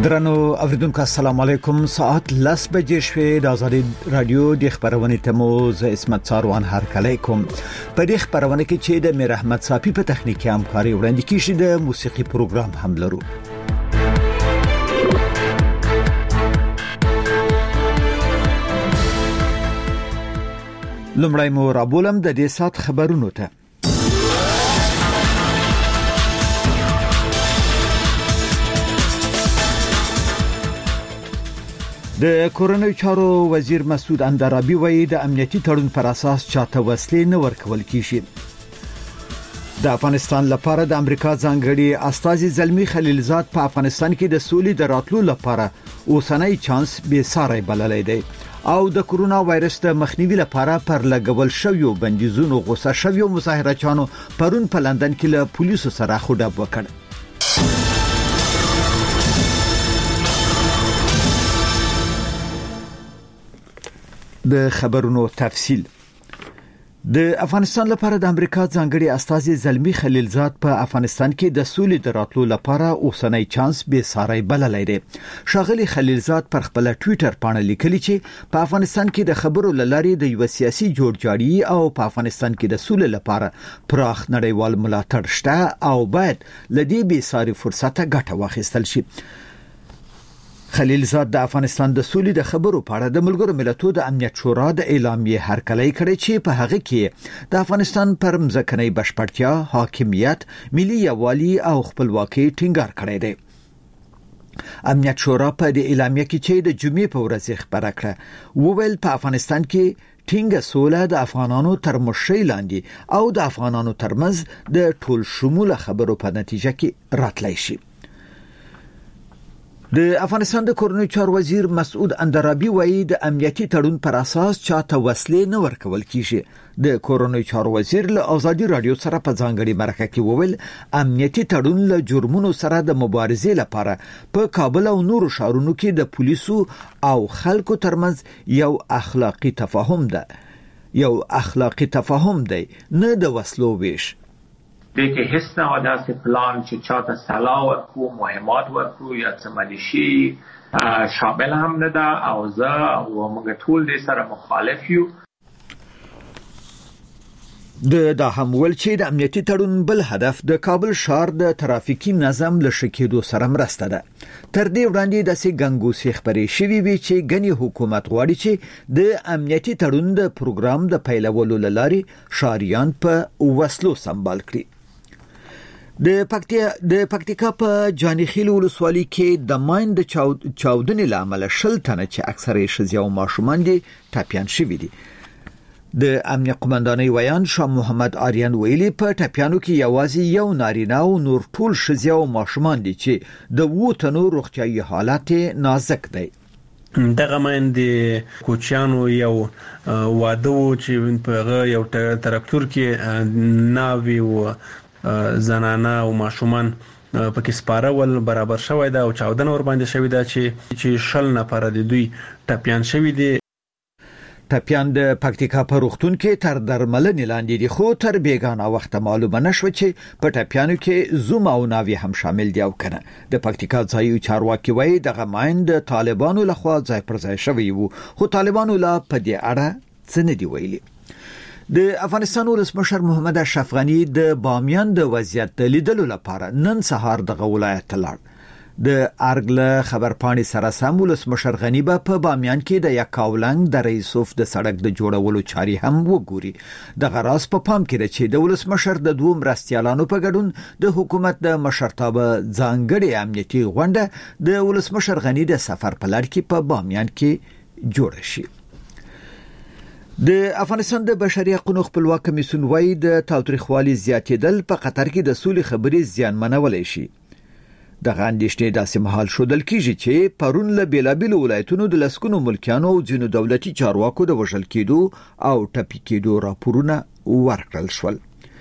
درنو اوریدونکو السلام علیکم. ساعت 10 بجې شوې د آزادي رادیو د خبرونه تمو ز اسمت ساروان هر کله کوم په دې خبرونه کې چې د میر احمد صافي په تخنیکی همکاري وړاندې کیږي د موسیقي پروګرام هم لرو. لمړی مو رابولم د دې سات خبرونو ته. د کورنۍ چارو وزیر مسعود اندرابي وایي د امنیتي تړون پر اساس چاته وسلې نه ورکول کیږي. د افغانستان لپاره د امریکا ځانګړي استازي زلمی خلیلزاد په افغانستان کې د سولې د راتلو لپاره اوسنۍ چانس به ساري بللای دی او د کورونا وایرس د مخنیوي لپاره پر لګول شویو بندیزونو غوسه شویو مظاهرچانو پرون په لندن کې له پولیسو سره خوډب وکړ. د خبرونو تفصيل. د افغانستان لپاره د امریکا ځانګړي استازي زلمی خلیلزاد په افغانستان کې د سولې د راتلو لپاره اوسنۍ چانس به ساري بللای دی. شاغلي خلیلزاد پر خپل ټوئیټر باندې لیکلي چې په افغانستان کې د خبرو لاري د یو سیاسي جوړجاړي او په افغانستان کې د سولې لپاره پراخ نړیوال ملاتړ شته او باید لدی به ساري فرصت ګټه واخیستل شي. خلیلزاد د افغانستان د سولې د خبرو په اړه د ملګرو ملتونو د امنیت شورا د اعلامیه هرکلی کړی چې په هغه کې د افغانستان پر مځکنۍ بشپړتیا، حاکمیت، ملي یووالي او خپلواکۍ ټینګار کړی دی. امنیت شورا په دې اعلامیه کې چې د جمعې په ورځ خبره کړه وویل په افغانستان کې ټینګه سوله د افغانانو تر مشرۍ لاندې او د افغانانو ترمنځ د ټول شموله خبرو په نتیجه کې راتلای شي. د افغانستان د کورنۍ چارو وزیر مسعود اندرابي وایي د امنیتي تړون پر اساس چاته وسلې نه ورکول کیږي. د کورنۍ چارو وزیر له آزادي رادیو سره په ځانګړي مرکه کې وویل امنیتي تړون له جرمونو سره د مبارزې لپاره په کابل او نورو ښارونو کې د پولیسو او خلکو ترمنځ یو اخلاقی تفاهم دی نه د وسلو ویش. دیگه هیڅ نه داسې پلان چې چاته سلاح ورکو، مهمات ورکو یا څه ملیشي شامل هم نه ده او زه او موږ ټول دې سره مخالف یو. دا هم ول چې د امنیتي تړون بل هدف د کابل ښار د ترافیکي نظم له شکېدو سره مرسته ده. تر دې وړاندې د سي ګنګوسې خبرې شوې وي چې غني حکومت غواړي چې د امنیتي تړون د پروګرام د پیلولو لاري شاریان په وسلو سمبال کړي. د پکتیکا په جانیخیل ولسوالۍ کې د ماین د چاودنې لامل شل تنه چې اکثره ښځې او ماشومان دي ټاپیان شوي دي. د امنیت قومندانۍ ویان شاه محمد آریان ویلي په ټاپیانو کې یوازې یو نارینه او نور ټول ښځې او ماشومان دي چې د ووتنو روغتیايي حالت نازک دی. دغه ماندې کوچیانو یو واده چې په یو تراکتور کې ناوی او زنانه او ماشومان پکې سپاره ول برابر شوی دا او چاودنه ور باندې شوی دا چې شل نفر د دوی ټاپیان شوی دي. ټاپیان د پکتیکا په روغتون کې تر درملنې لاندې دي خو تر بیګانه وخت معلومه نشو چې په ټاپیانو کې زوم او ناوی هم شامل دي او کنه. د پکتیکا ځایي چارواکي وایي دغه ماین د طالبانو لخوا ځای پر ځای شوی وو خو طالبانو لا په دې اړه څه نه دی ویلي. د افغانستان ولسمشر محمد اشرف غنی د بامیان د وضعیت د لیدلو لپاره نن سهار دغه ولایت ته لاړ. د ارګله خبرپاڼې سره سم ولسمشر غنی په بامیان کې د یکاولنګ د رئیسوف د سړک د جوړولو چاري هم وګوري. د غراس په پام کې چې د ولسمشر د دوه مرستيالانو په ګډون د حکومت د مشرتابه ځانګړي امنیتي غونډه د ولسمشر غنی د سفر په لړ کې په بامیان کې جوړ شي. د افغانستان د بشري حقوقو خپلواک کمیسیون وایي د تاوتریخوالي زیاتېدل په قطر کې د سولې خبرې زیانمنولای شي. د غاندېشتې داسې محل شودل کیږي چې پرون له بیلابیل ولایتونو د لسکونو ملکیانو او ځینو دولتي چارواکو د وژل کېدو او ټپي کېدو راپورونه ورکړل شول.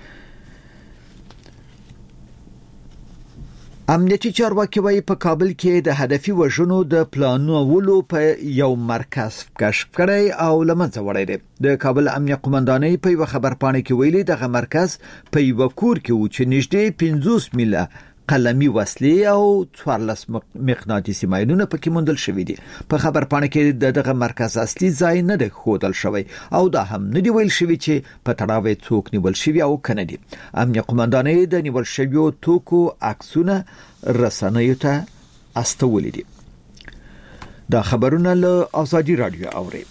امنیتي چارواکي وایي په کابل کې د هدفي وژنو د پلانولو په یو مرکز کشف کړی او لمنځه وړی دی. د کابل امنیت قومندانۍ په یو خبرپاڼه کې ویلي دغه مرکز په یو کور کې و چې نږدې 50 میله قلمي وسلې او 14 مقناطیسي ماینونه پکې موندل شوې دي. په خبر پاڼه کې دغه مرکز اصلي ځای نه دی ښودل شوی او دا هم نه دی ویل شوی چې په تړاو څوک نیول شوی او کنه دي. امنیه قومندانۍ د نیول شویو توکو عکسونه رسنیو ته استولې دي. دا خبرونه له آزادي رادیو اوري.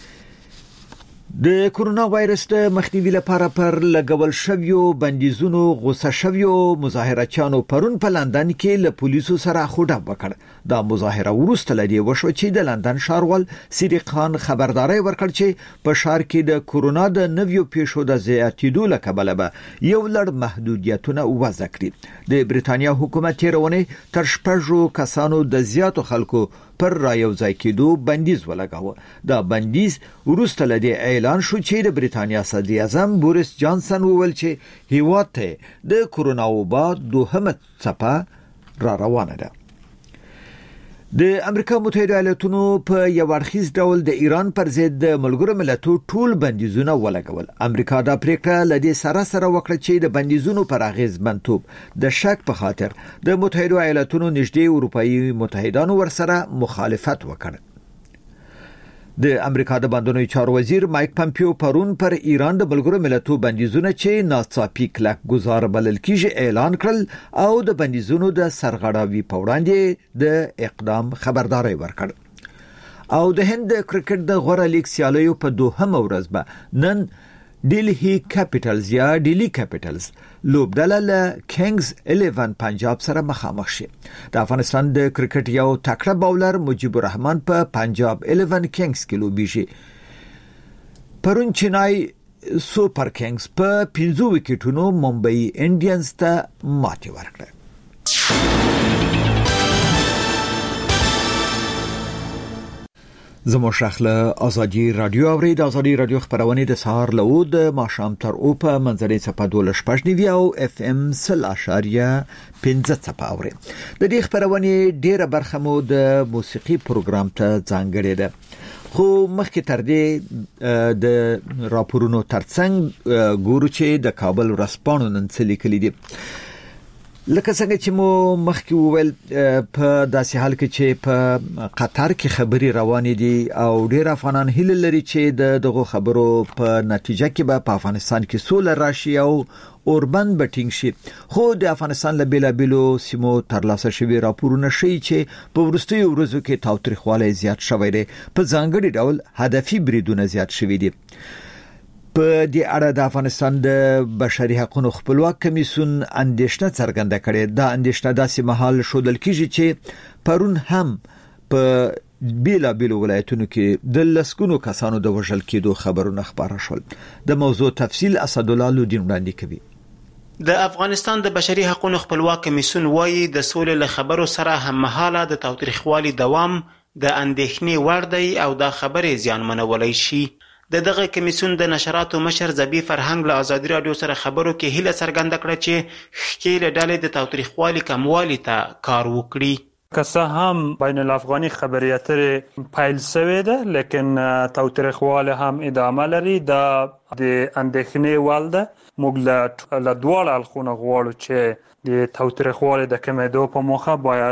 د کورونا وایرس د مخنیوي لپاره پر لګول شویو بندیزونو غوسه شویو مظاهرچیانو پرون په لندن کې له پولیسو سره خوډه وکړ. دا مظاهره وروسته لدی وشو چې د لندن ښاروال صدیق خان خبرداري ورکړ چې په ښار کې د کورونا د نویو پیښو د زیاتېدو له کبله به یو لړ محدودیتونه وضع کړي. د بریتانیا حکومت تیرونه تر 6 کسانو د زیاتو خلکو پر رايوځای کېدو بندیز ولګاوه. دا بندیز وروسته لدی اعلان شو چې د بریتانیا صدر اعظم بوریس جانسن وویل چې هیواد ته د کورونا وبا دوهمه څپه را روانه ده. د امریکا متحده ایالاتونو په یو اړخیز ډول د ایران پر ضد د ملګرو ملتونو ټول بندیزونه ولګول. امریکا دا پریکړه لدی سره وکړه چې د بندیزونو پر اغیزمنتوب د شک په خاطر د متحده ایالاتونو نږدې اروپאי متحدانو ورسره مخالفت وکړ. د امریکا د بندونو چارو وزیر مایک پامپیو پرون پر ایران د ملګرو ملتونو بندیزونه چې ناڅاپي کلک گزار بلل کیږي اعلان کړل او د بندیزونو د سرغړاوي په وړاندې د اقدام خبرداري ورکړ. او د هند کرکټ د غوړه لیګ سیالیو په دوهمه ورځ به نن ډیلی کیپټلز یا ډیلی کیپټلز لوبډله له کینګز 11 پنجاب سره مخامخ شي. د افغانستان د کرکټ یو تکړه باولر مجيب الرحمن په پنجاب 11 کینګز کې لوبیږي. پرون چنای سوپر کینګز په 15 وکټونو ممبئی انډینز ته ماتې ورکړه. زمو شخله آزادی رادیو اوري. د آزادی رادیو خبرونه د سهار له د ماښام تر او په منځري څخه 12.9 او اف ام 0.15 اوري. د دې خبرونه ډیره برخه مو د موسیقي پروګرام ته ځانګړې ده. خو مخکې تر دې د راپورونو ترڅنګ ګورو چې د کابل ورځپاڼو نن څه لیکلي دي. لکه څنګه چې مو مخکې وویل په داسې حال کې چې په قطر کې خبري روانې دي او ډېر افغانان هیله لري چې دغه خبرو په نتیجه کې به په افغانستان کې سوله راشي او اوربند بټینګ شي. خو د افغانستان له بیلابیلو سیمو ترلاسه شوی راپورونه ښیي چې په وروستیو ورځو کې تاوتریخوالی زیات شوی دی. په ځانګړي ډول هدفي بریدونه زیات شوي دي. په دې اړه د افغانستان د بشري حقوقو خپلواک کمیسیون اندېښنه څرګنده کړې. دا اندېښنه داسې مهال شودل کیږي چې پرون هم په بیلابیلو ولایتونو کې د لسګونو کسانو د وژل کېدو خبرونه خبره شول. د موضوع تفصیل اسدالله لودین وړاندې کوي. د افغانستان د بشري حقوقو خپلواک کمیسیون وایي د سولې له خبرو سره هم مهاله د تاوتریخوالي دوام د اندېښنې وړ دی او دا خبرې زیانمنولای شي. دغه کمیسیون د نشراتو مشر زبی فرهنګ له آزادي رادیو سره خبرو کې هیله څرګنده کړه چې ښکېل ډلې د تاوتریخوالي کموالي ته کار وکړي. که څه هم بین الافغاني خبرې اترې پیل شوې ده لیکن تاوتریخوالی هم ادامه لري. دا د اندېښنې وړ ده. موږ له دواړو اړخونو غواړو چې د تاوتریخوالي د کمېدو په موخه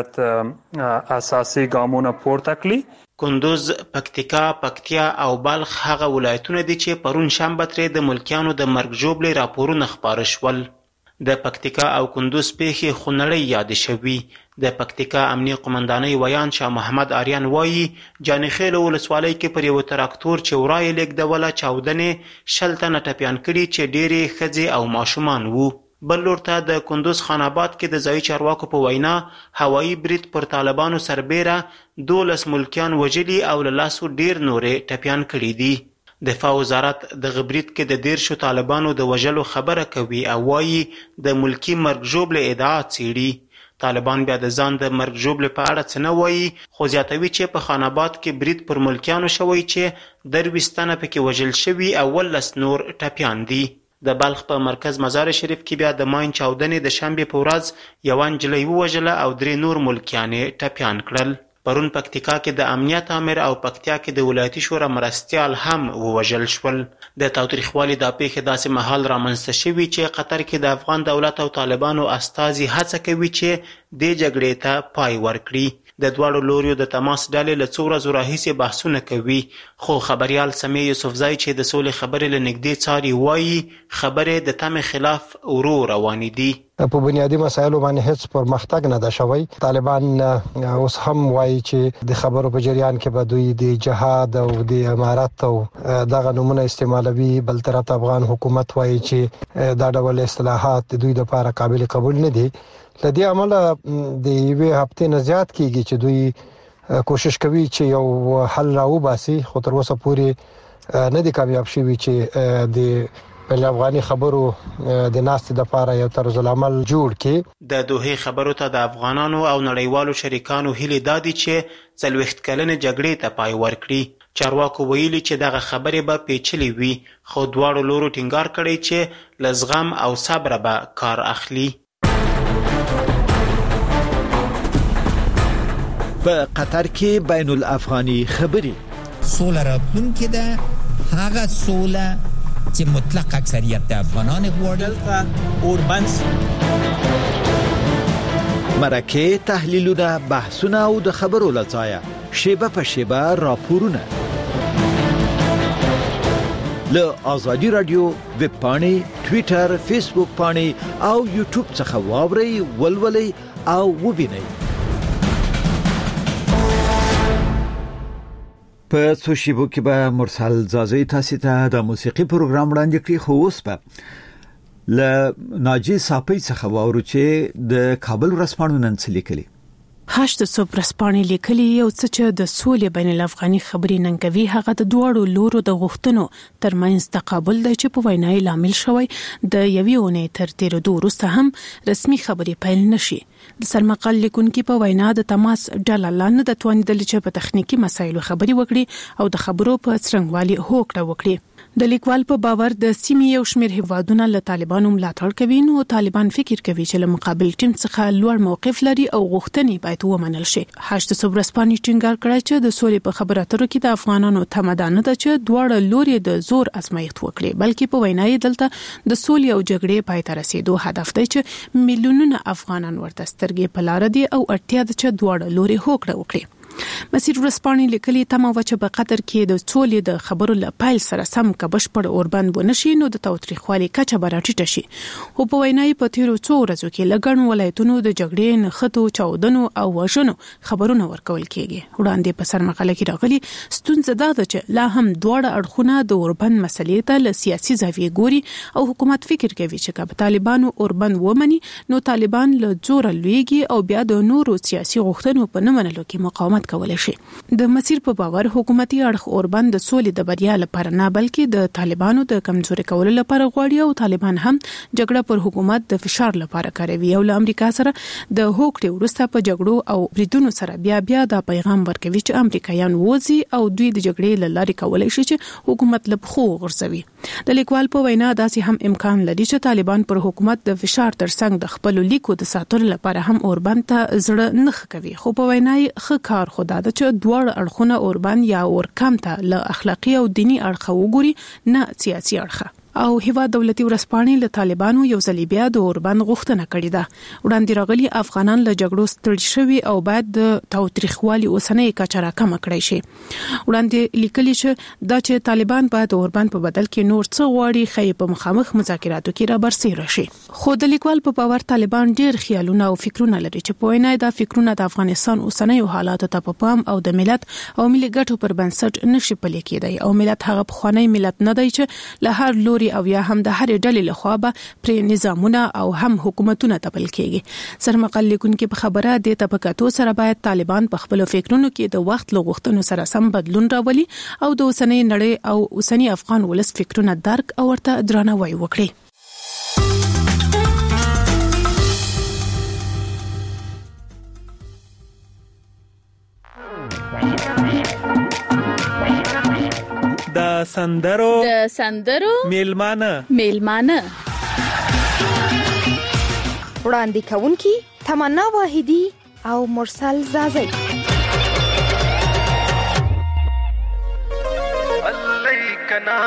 باید اساسي ګامونه پورته کړي. کندوز، پکتیکا، پکتیا او بلخ هغه ولایتونه دي چې پرون شنبه ترې د ملکیانو د مرګ ژوبلې راپورونه خپاره شول. د پکتیکا او کندوز پیښې خونړۍ یادې شوي. د پکتیکا امنیه قومندانۍ ویان شاه محمد آریان وایي جانخیل ولسوالۍ کې پر یو تراکتور چې ورای لیږدوله چاودنې 10 تنه ټپیان کړي چې ډېرې ښځې او ماشومان وو. بل لور ته د کندوز خان آباد کې د ځایي چارواکو په وینا هوایي برید پر طالبانو سربیره 12 ملکیان وژلي او له لاسو ډیر نورې ټپیان کړي دي. دفاع وزارت د برید کې د 13 طالبانو د وژلو خبره کوي او وایي د ملکی مرګ ژوبلې ادعا څېړي. طالبان بیا د ځان د مرګ ژوبلې په اړه څه نه وایي خو زیاتوي چې په خان آباد کې برید پر ملکیانو شوی چې 23 تنه پکې وژل شوي او 19 نور ټپیان دي. د بلخ په مرکز مزار شریف کې بیا د ماین چاودنې د شنبې په ورځ یو نجلۍ ووژله او 3 نور ملکیان ټپیان کړل. پرون پکتیکا کې د امنیت امر او پکتیا کې د ولایتي شورا مرستیال هم ووژل شول. د تاوتریخوالي دا پیښې داسې مهال رامنځته شوي چې قطر کې د افغان دولت او طالبانو استازي هڅه کوي چې دې جګړې ته پای ورکړي. د دواړو لوریو د تماس ډلې له څو ورځو راهیسې بحثونه کوي، خو خبریال سمیع یوسفزی چې د سولې خبرې له نږدې څاري وایي خبرې د تمې خلاف ورو روانې دي. په بنیادی مسایلو باندې هیڅ پرمختګ نه ده شوی. طالبان اوس هم وایي چې د خبرو په جریان کې به دوی د جهاد او د امارت او دغه نمونه استعمالوي. بل طرف افغان حکومت وایي چې دا ډول اصلاحات د دوی لپاره قابل قبول نه دي. لدې عمله د یوې هفتې نه زیات کیږي چې دوی کوشش کوي چې یو حل راوباسي، خو تر اوسه پورې نه دي کامیاب شوي چې د بین افغاني خبرو د ناستې لپاره یو طرز العمل جوړ کړي. د دوحې خبرو ته د افغانانو او نړیوالو شریکانو هیلې دا دي چې 40 کلنې جګړې ته پای ورکړي. چارواکو ویلي چې دغه خبرې به پیچلې وي، خو دواړو لورو ټینګار کړی چې له زغم او صبر به کار اخلي. په قطر کې بین الافغاني خبرې سوله راتلونکې ده، هغه سوله چې مطلق اکثریت د افغانان غواړي. اوربنس مرکه تحلیلونه، بحثونه او د خبرو لځایه شیبه په شیبه راپورونه له آزادی رادیو ویب پاڼې، ټوئیټر، فیسبوک پاڼې او یوټیوب څخه واورئ، ولولئ او وبینئ. په څو شیبو کې به مرسل زازی تاسو ته د موسیقي پروګرام وړاندې کړي. خو اوس به ل ناجی صاحب څخه واورو چې د کابل ورځپاڼو نن څه لیکلي. هشت صبح ورځپاڼې لیکلي یو څه چې د سولې بین الافغاني خبرې ننګوي، هغه د دوړو لورو د غوښتنو ترمنځ تقابل دی چې په وینای لامل شوی د یوې اونۍ تر تیرېدو وروسته هم رسمي خبرې پیل نشي. د سرمقال لیکونکي په وینا د تماس ډله لاندې د توانیدل چې په تخنیکی مسایلو خبرې وکړي او د خبرو په څرنګوالي هوکړه وکړي. د لیکوال په باور د سیمې یو شمېر هیوادونه له طالبانو ملاتړ کوي، نو طالبان فکر کوي چې له مقابل ټیم څخه لوړ موقف لري او غوښتنې باید ومنل شي. هشت صبح ورځپاڼې ټینګار کړی چې د سولې په خبرو اترو کې د افغانانو تمه نه ده چې دواړه لوري د زور ازمایښت وکړي، بلکې په وینا یې دلته د سولې او جګړې پای ته رسیدو هدف دی چې میلیونونه افغانان ورته سترګې په لار دي او اړتیا ده چې دواړه لوري هوکړه وکړي. مسیر ورځپاڼې لیکلي تمه و چې په قطر کې د سولې د خبرو له پیل سره سم کبشپړ اوربند ونشي، نو د تاوتریخوالي کچه به راټیټه شي. خو په وینا یې په تیرو څو ورځو کې لګڼ ولایتونو د جګړې، نښتو، چاودنو او وژنو خبرونه ورکول کېږي. وړاندې په سرمقاله کې راغلي ستونزه دا ده چې لا هم دواړه اړخونه د اوربند مسلې ته له سیاسي زاویې ګوري او حکومت فکر کوي چې که طالبانو اوربند ومني نو طالبان له زور لویږي او بیا د نورو سیاسي غوښتنو په نه منلو کې مقاومت کولای شي. د مسیر په باور حکومتي اړخ اوربند د سولې د بریا لپاره نه بلکې د طالبانو د کمزوري کولو لپاره غواړي او طالبان هم جګړه پر حکومت د فشار لپاره کاروي او له امریکا سره د هوکړې وروسته په جګړو او بریدونو سره بیا د پیغام ورکوي چې امریکایان وځي او دوی د جګړې له لارې کولای شي چې حکومت له خو غرزوي. د لیکوال په وینا داسې هم امکان لري چې طالبان پر حکومت د فشار ترڅنګ د خپل لیکو د ساتلو لپاره هم اوربند ته زړه نه کوي. خو په وینا یې ښه کار خدا ده چې دوړ اړخونه اوربند یا اورکم ته له اخلاقی او دینی اړخ وګوري، نه سیاسي اړخ. او هیواد دولتي ورځپاڼې له طالبانو یو ځل بیا د اوربند غوښتنه کړې ده. وړاندې راغلي افغانان له جګړو ستړي شوي او باید د تاوتریخوالي اوسنۍ کچه راکمه کړی شي. وړاندې لیکلي چې دا چې طالبان باید د اوربند په بدل کې نور څه غواړي خې په مخامخ مذاکراتو کې را برسېره شي. خو د لیکوال په باور طالبان ډېر خیالونه او فکرونه لري چې په وینا دا فکرونه د افغانستان اوسنۍ حالاتو ته په پام او د ملت او ملي ګټو پر بنسټ نشي پلي کېدای او ملت هغه پخوانی ملت نه دی چې له هر لوري او یا هم د هرې ډلې لخوا به پر نظامونه او هم حکومتونه تپل کېږي. سرمقال لیکونکي په خبره د طبقاتو سره باید طالبان په خپل فکرونو کې د وخت له غوښتنو سره سم بدلون راولي او د اوسنۍ نړۍ او اوسنۍ افغان ولس فکرونه درک او ورته درناوی وکړي. د سندرو میلمانه وړاندې کوونکي تمنا واحدی او مرسل زازی. کنا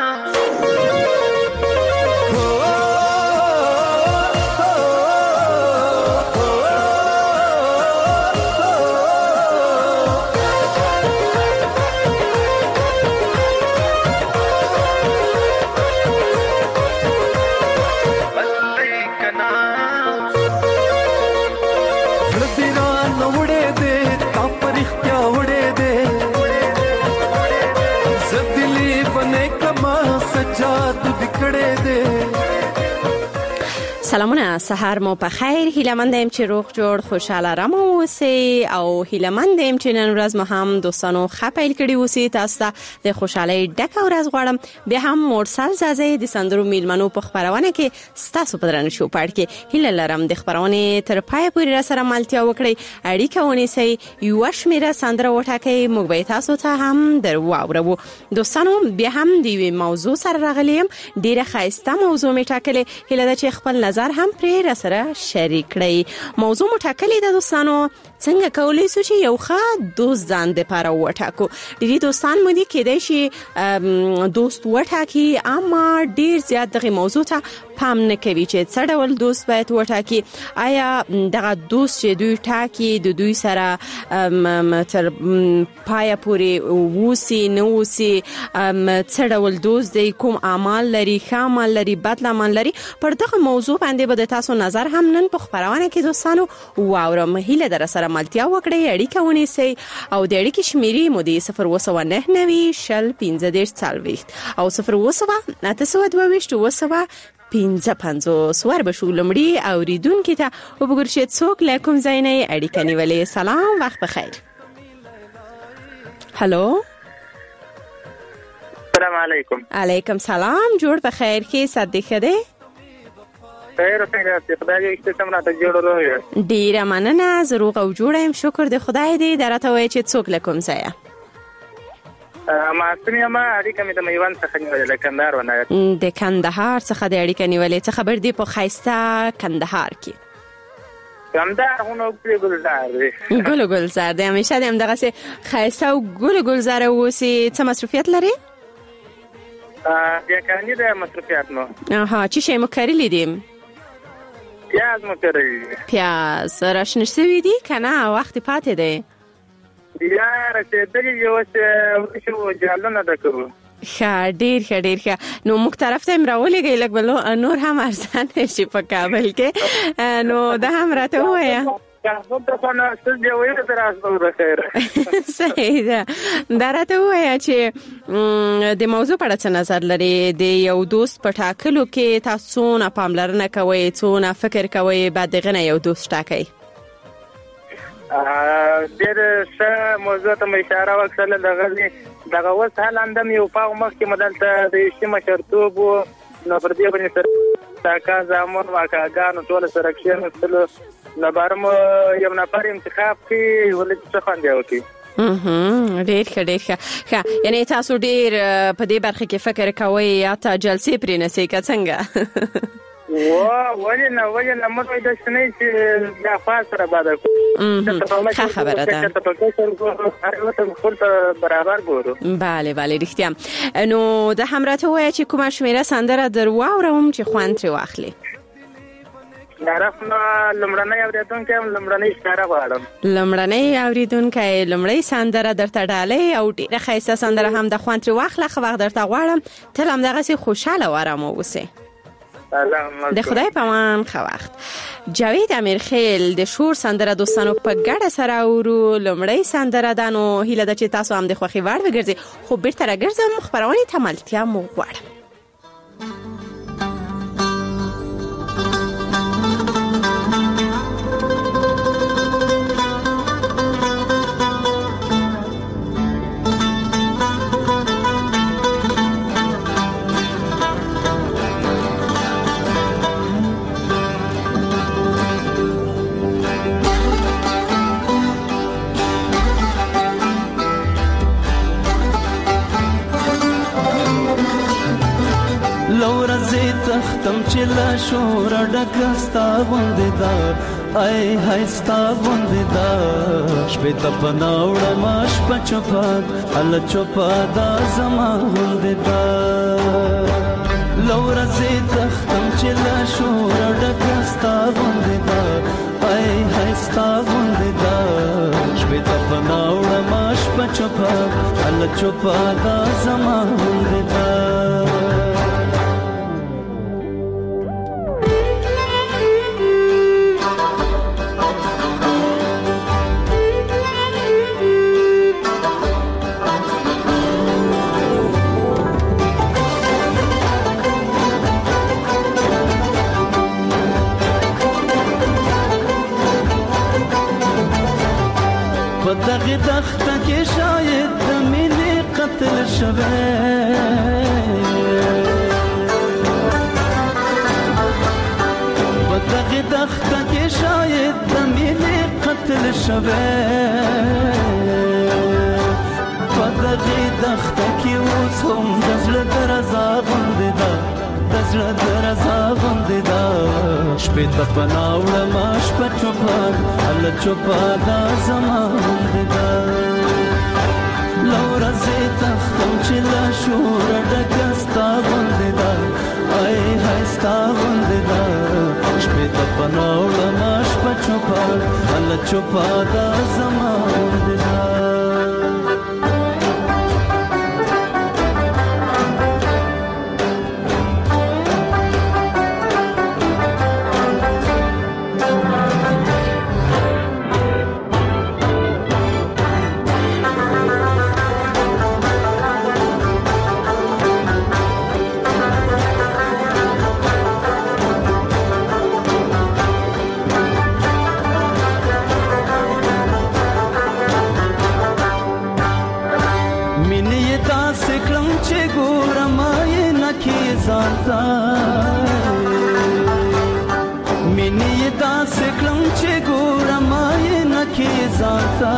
سلامونه، سحر مو په خیر. هیله‌مندم چې روغ جوړ خوشاله رم اوسئ او هیله‌مندم چې نن ورځ مو هم دوستانو خپل کړي اوسئ. تاسو ته د خوشحالۍ ډکه ورځ غواړم. بیا هم مرسل زازه د سندرو میلمنو په خبرونه کې ستاسو په درنه شو پړ کې هیله لرم د خبرونه تر پای پورې را سره ملتیا وکړئ. اړیکه ونیسئ، یو شمیره سندره وټاکئ، موږ به تاسو ته هم درواورو. دوستانو بیا هم د موضوع سره راغلیم. ډیره خاصه موضوع می ټاکلې، هیله ده چې خپل نظر هم پرې را سره شریک کړئ. موضوع مټاکلې د دوستانو څنګه کولای شو چې یو ښه دوست ځان د پاره وټاکو. ډېری دوستان مو دي کېدای شي دوست وټاکي، اما ډېر زیات دغه موضوع ته پام نه کوي چې څه ډول دوست باید وټاکي. آیا دغه دوست چې دوی ټاکي د دوی سره تر پای پورې ووسی نه ووسی، څه ډول دوست دی، کوم اعمال لري، ښه اعمال لري، بد اعمال لري. پر دغه موضوع باندې به تاسو نظر هم نن په خبرونه کې دوستانو واورم. هیله در سره ملتیا وکړئ، اړیکه ونیسئ او د اړیکې شمیرې مو د 02990 شل 1540 او 02982 سوار بشو لمړي او ریدونکو ته وګورئ څوک له کوم ځای نه اړیکه نیولې. سلام، وخت بخیر. هالو، السلام علیکم. علیکم سلام، جوړ بخیر. کې صدیقه ده خیر څنګه خدای دې ستاسو ته جوړ وروي. ډیره مننه، زه روغ او جوړم، شکر د خدای دې. درته وای چې څوک له کوم ځای ما سمه اړیکه مې د میوند څخه نیولې، کندهار ولایت. د کندهار څخه د اړیکه نیولې. څه خبر دی په خایسته کندهار کې؟ کندهار هونو ګلزار دی. ګلزار دی، همیشه دې همدغه سه خایسته او ګلزار اوسې. څه مصرفیت لري؟ بیا کانی د مصرفیات نو. چی شی مو کړی دي؟ پیاز مو کړی. پیاز راشن شوی دی کنه؟ وخت پاتې دی. بیا رسېدلی یو څه شو جالونه دکو. ډیر ښه. نو موږ طرف ته امراولېږي لګ بل نور هم ارزان شي په کابل کې. نو دا هم راته وایا. صحیح ده. دا راته وایا چې د موضوع په اړه څه نظر لري؟ د یو دوست په ټاکلو کې تاسو نه پاملرنه کوئ، څونه فکر کوئ بعد دغه نه یو دوست ټاکئ؟ ډېر ښه موضوع ته اشاره وکړه. دغه اوس حال اندم یو پاو مخکې مدلته د اجتماع شرطوب نو پر دې باندې سرکا زامن واقعګانو ټول سره کښېنستلو لبارم یو نفر انتخاب کړي ولې څه خوند وکړي. ډېر ښه. یعنی تاسو ډېر په دې برخه کې فکر کوئ یا ته جلسې پرې نسئ که څنګه؟ ولې نه موږ د سنې چې د افاظ سره باندې ښه خبره ده. برابر ګورو. بله رښتیا. نو د همراته وای چې کومه شمیره سندره درواورم چې خوند ترې واخلي؟ لمړنۍ اوریدونکي لمړی سندره درته ډالۍ او ډیره ښایسته سندره هم د خوند ترې واخله. خو وخت درته غواړم تل همدغسې خوشحاله و ارام اوسئ. د خدای په امان. ښه وخت. جاوید امیرخیل د شور سندره دوستانو په ګډه سره اورو. لمړی سندره ده، نو هیله ده چې تاسو هم د خوښې وړ وګرځئ. خو بیرته راګرځم خپرونې ته ملتیا مو غواړم. تختم چې لا شور ډکستا غوندې دا ای هستا غونددا شپې ته پناوړه ماش پچپاد ال چوپا دا زما غونددا لور زه تختم چې لا شور ډکستا غونددا ای هستا غونددا شپې ته پناوړه ماش پچپاد ال چوپا دا زما غونددا دغه دخته کې شاید د مینې قتل شوه دغه دخته کې شاید د مینې قتل شوه دغه دخته کې اوس هم د زړه درزا غوندې ده د زړه درزا غوندې ده شپې ته پناوړه ما شپه چوپان الله چوپا دا زما غوندې ده لوره زه تختم چې لا شور ډکه ستا غوندې ده ای های ستا غوندې ده شپې ته پناوړه ما شپه چوپان الله چوپا دا زما غوندې ده مینې داسې کړم چې ګورم یې نکې ځانته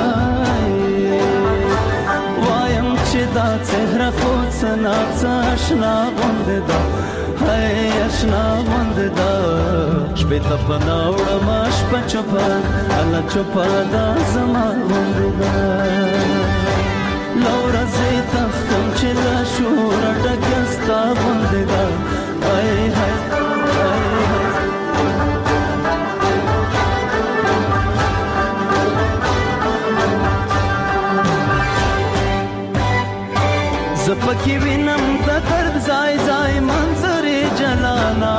وایم چې دا څهره خو څه ناڅه اشنا غوندې ده هی اشنا غوندې ده شپې ته پناوړه ما شپه چوپه الله چوپه دا زما غوندې ده لوره زه تختم چې له شوره ډکه ستا غوندې ده ای های زپکی وینم د درد ځای ځای منظرې جلانا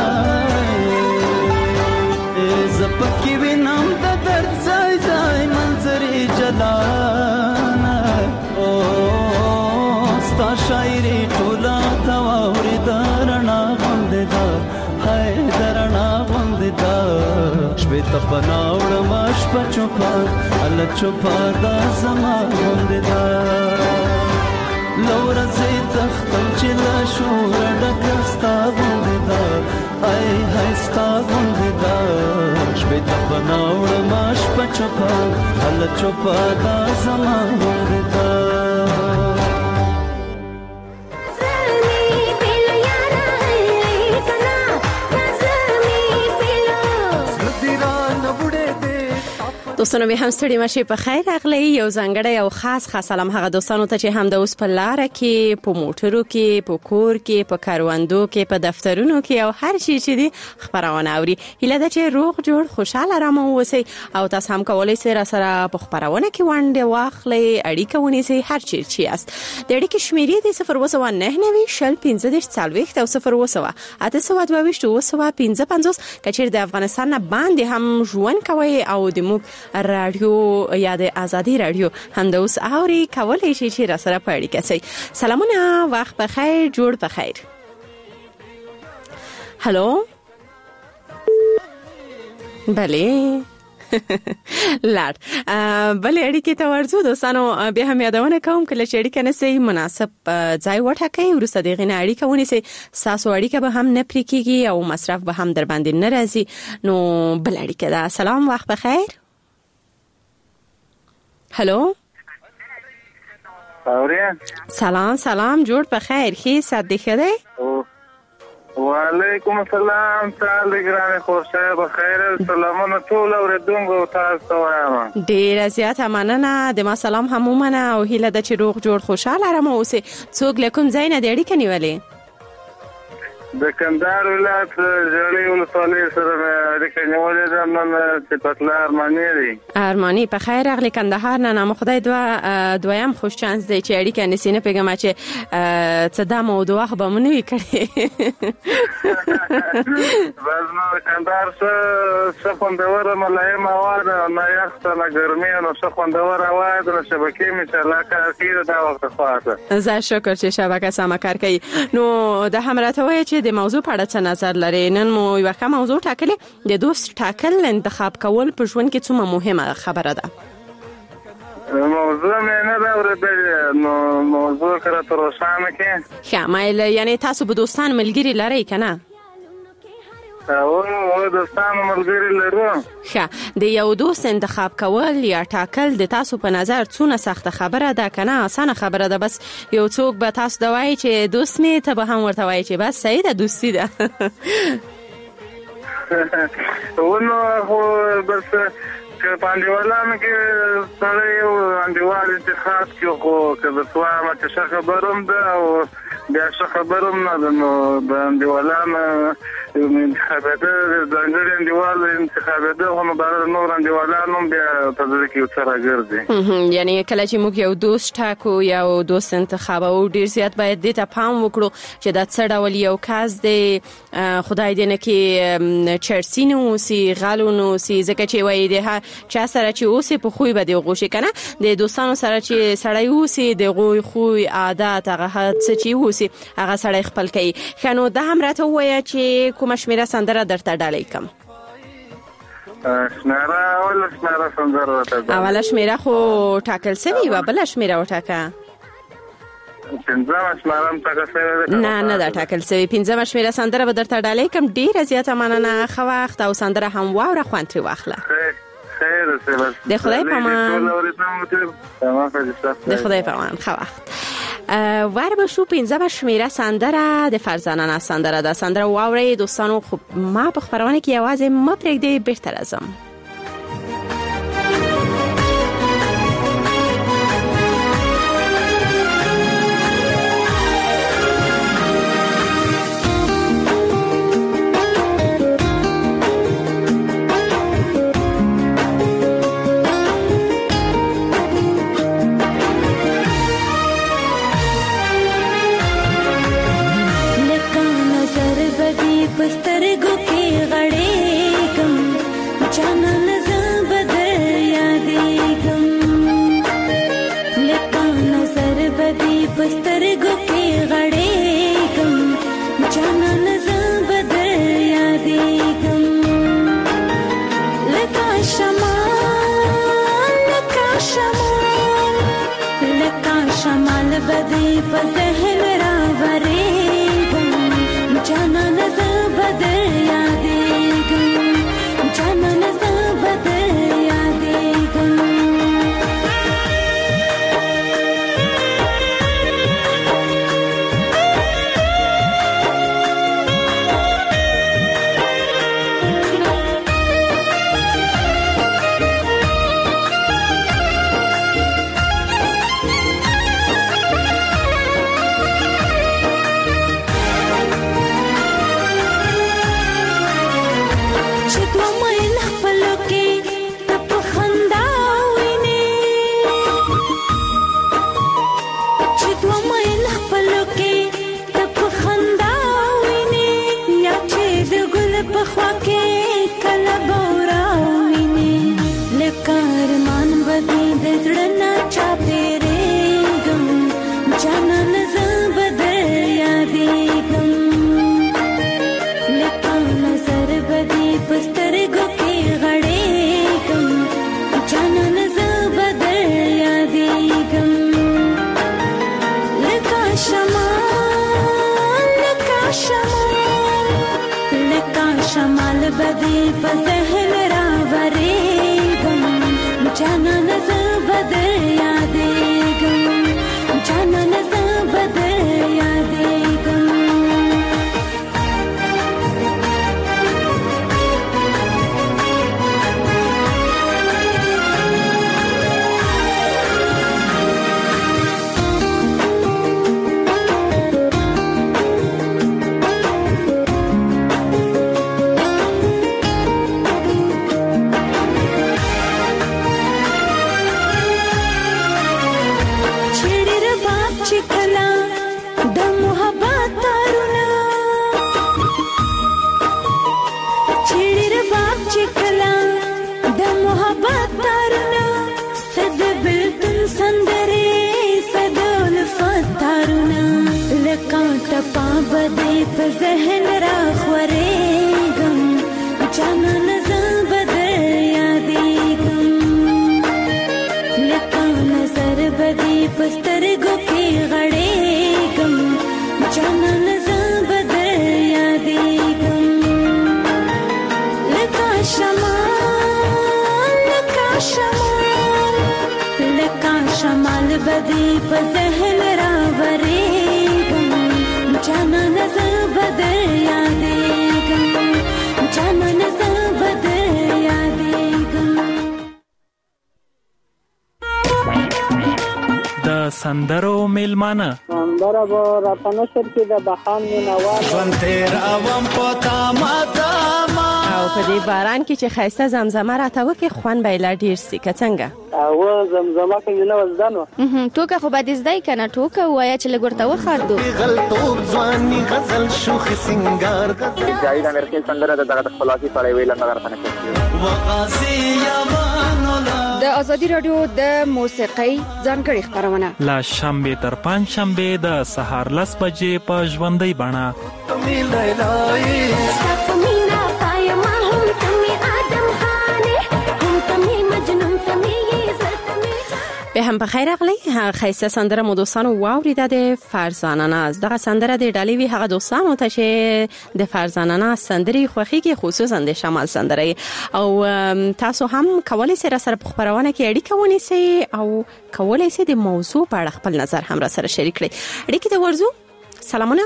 زپکی وینم د درد ځای ځای منظرې جلانا او ستا شاعري ټوله تواوري درنا غوندې ده هاي درنا غوندې ده شپې ته پناوړه ما شپه چوپه الله چوپه دا زما غوندې ده لوره زه تختم چې له شوره ډکه ستا غوندې ده ای های ستا غوندې ده شپې ته پناوړه ما شپه چوپه الله چوپه دا زما غوندې ده دوستانو به هم ستړي مشه په خیر راغلی یو ځانګړی او خاص سلام هغه دوستانو ته چې هم د اوس په لار کې په موټرو کې په کور کې په کاروندو کې په دفترونو کې او هر شي چې دی خبرونه اوري هله د چې روغ جوړ خوشاله رام اوسئ او تاسو هم کولای شئ را سره په خبرونه کې ونډه واخلئ اړیکه ونیسئ هر چی چې است د اړیکې شمیرې د 019901540 او 0208225 کچیر د افغانستان نه باندې هم ژوند کوي او د موږ رادیو یا د ازادي رادیو هم د اوس اوري کولای شي چې را سره پړی کسي سلامونه وخت بخیر جوړ بخیر هالو بله لار بلې اړیکې ته ورځو دوستانو بیا هم یادونه کوم کله چې اړیکه نسي مناسب ځای وټاکئ ورسته دغه نه اړیکه ونیسئ تاسو اړیکه به هم نه پرې کیږي او مصرف به هم در باندې نه راځي نو بل اړیکه ده سلام وخت بخیر هالو سلام جوړ بخیر خې صد خده وعلیکم وعلیکم السلام. تعالی ګرانه خوشاله بخیر. سلامونه ټول اوریدونکو تاسو ته وایم. ډیر زیاته مننه. د ما سلام هم ومنه او هیله د چې روغ جوړ خوشاله رمه اوسه. څوک لکم زینه د اړیکې نیولې د کندهار ولایت جړې ولسوالۍ سره اړیکې نیولې ده. نن چې پتلا ارماني دي. ارماني په خیر اغلی کندهار نه نام خدای دویم خوش چانس دی چې اړیکې نسینه پیغام چې څه د موضوع به مونږ کړي. بس نو کندهار څه خوندور ملایم اواز نه یخته نه ګرمي نو څه خوندور اواز د شبکې می چې لا کار دا وخت خاطر. زه شکر چې شبکه سم کار کوي. نو د همراته چې د موضوع په اړه څه نظر لري؟ نن مو یو ښه موضوع ټاکلې د دوست ټاکل انتخاب کول په ژوند کې څومره مهمه خبره ده. موضوع مې نه دا ورته نو موضوع کړه تر روښانه کې شامل یعنی تاسو به دوستان ملګری لرئ کنه؟ او دوستان ملګری لرو. ښه د یو دوست انتخاب کول یا ټاکل د تاسو په نظر څونه سخت خبره ده کنه اسانه خبره ده؟ بس یو څوک به تاسو دا وایي چې دوست می ته به هم ورته وایي چې بس صحیح ده دوستی ده. ونو خو بس که پاندیوالانو کې سره یو اندیوال انتخاب کې خو که د سوامه چې ښه خبروم ده او بیا ښه خبروم نه ده نو د اندیوالانو انتخابېده ځانګړي انډیوال انتخابېده خو نو بهر نور انډیوالان هم بیا په زړه کې یو څه راګرځي. یعنې کله چې موږ یو دوست ټاکو یو دوست انتخابوو ډېر زیات باید دې ته پام وکړو چې دا څه ډول یو کس دی خدای دې نه کړي چرسي نه اوسي غلو نه اوسي ځکه چې وایي د چا سره چې اوسي په خوی به دې وغوښي که نه د دوستانو سره چې سړی اوسي د هغوی خوی عادت هغه څه چې اوسي هغه سړی خپل کوي. ښه نو دا هم راته ووایه چې کومه شمیره سندره درته ډالۍ کړم؟ اوله شمیره خو ټاکل شوې وه بله شمیره وټاکه. نه دا ټاکل شوې پنځمه شمیره سندره به درته ډالۍ کړم. ډېره زیاته مننه. ښه وخت او سندره هم واوره خوند ترې واخله. د خدای په امان. د خدای په امان. ښه وخت. ور بشو پنځمه شمیره سندره د فرزانه سندره ده. سندره واورئ دوستانو. خب ما په خبرونه کې یوازې ما پرېږدئ بیرته راځم. بدې په ذهن را خورېږم جانان زه به در یادېږم لکه نظر بدې په سترګو کې غړېږم جانان زه به در یادېږم لکه شمال بدې په ذهن را ورېږم جانان زه به در یادېږم جانان زه به در یادېږم. د سندرو میلمانه سندره به راته نشر کې د بهان مینوال ژوند تېر اوم په تامه تامه او په دې باران کې چې ښایسته زمزمه راته وکړي خوند به یې لا ډېر سي که څنګه؟ او زمزمه کې نه وزده نو ټوکه خو به دې زده یې که نه ټوکه ووایه چې لږ ورته وخاندو غلطوب ځواني غزل شوخ سینګار جاوید امیر خیل سندره د دغه خلاصي سره ویل نه غرفنه کوي وغازي یمانولا د ازادي رادیو د موسیقۍ ځانګړي خبرونه لا شنبه تر پنځ شنبه د سهار 10 بجې په ژوندۍ بڼه به هم بخیر اغلی خیسته سندره مو دوستانو واوریده د فرزانه ناز دغه سندره د ډالۍ وی هغه دوستانو ته چې د فرزانه ناز سندري خوخيږي خصوصا د شمال سندري او تاسو هم کولای سره سره په خبرونه کې اړیکه ونیسئ او کولای سئ د موضوع په اړه خپل نظر هم را سره شریک کړئ. اړیکه د ورزو سلامونه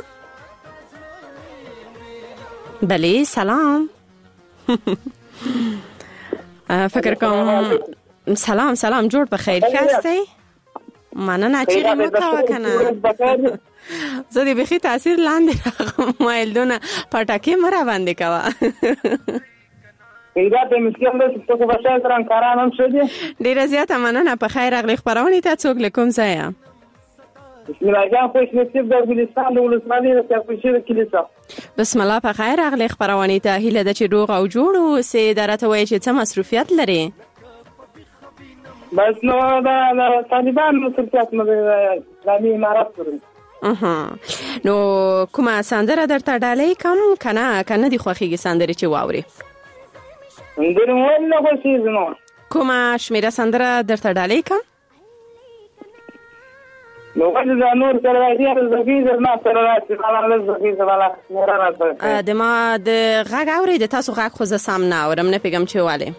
بله سلام فکر کوم سلام جوړ په خیر کاسته مننه چې مو تا وکنه زه دې بخي تاثیر لاندې موبایل دونه پټاکې مرا باندې کوا پیدا ته مسکین له څه په بشای تران کارانم شه دي ډیر زیاته مننه په خیر اغلی خبرونه ته څوک لیکم زایا بسم الله جان خوش نصیب د ګلستان د ولسمالي د کوشیر کلیسا بسم الله په خیر اغلی خبرونه ته هله د چې روغ او جوړو سي درته وای چې څه مصروفیت لري بس نو دا طالبان مصروفیت مې لامي امارات کړو نو کومه سندره درته ډالۍ کم کنه دی خوخيږي سندره چې واوري اندر ولا خوشي زنو کومه شمیره سندره درته ډالۍ کم نو وجه نور سره راځي د زګیز نه سره راځي د زګیز والا راځي د ما د غږ اوري د تاسو غږ خو زه سم نه اورم نه پیغام چواله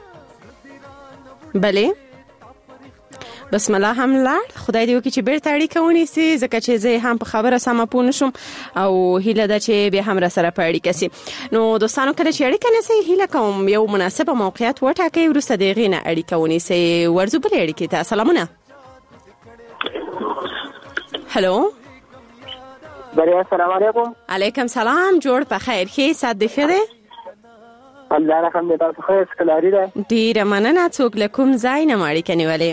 بله بسم الله هم لاړ خدای دې وکړي چې بیرته اړیکه ونیسي ځکه چې زه هم په خبره سمه پوه نشم او هیله ده چې بیا هم را سره په اړیکه سي. نو دوستانو کله چې اړیکه نیسئ هیله کوم یو مناسبه موقعیت وټاکئ وروسته د هغې نه اړیکه ونیسئ. ورځو بلې اړیکې ته سلامونه هلو بله السلام علیکم علیکم سلام جوړ په خیر ښې صحت دې ښه دی الله الحمد تاسو خیر سکلاری ده ډیره مننه څوک له کوم ځای نه اړیکه نیولې